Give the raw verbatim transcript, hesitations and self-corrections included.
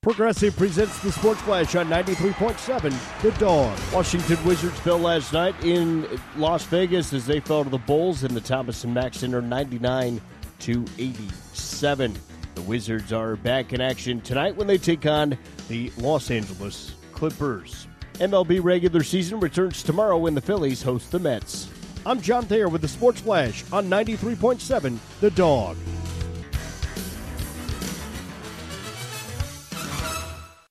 Progressive presents the Sports Flash on ninety-three point seven, The Dog. Washington Wizards fell last night in Las Vegas as they fell to the Bulls in the Thomas and Mack Center ninety-nine to eighty-seven. The Wizards are back in action tonight when they take on the Los Angeles Clippers. M L B regular season returns tomorrow when the Phillies host the Mets. I'm John Thayer with the Sports Flash on ninety-three point seven, The Dog.